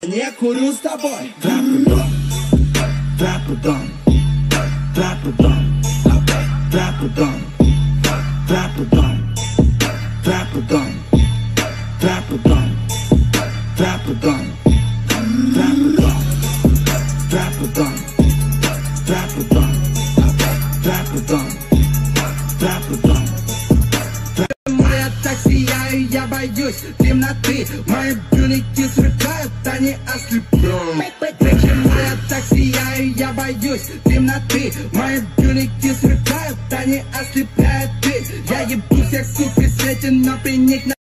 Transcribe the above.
Не курю с тобой. Моя так сияю, я боюсь темноты. Мои брюнеты сверкают, они ослепляют. Почему я так сияю, я боюсь темноты. Мои брюнеты сверкают, они ослепляют. Я ебу всех суп и свете, но при них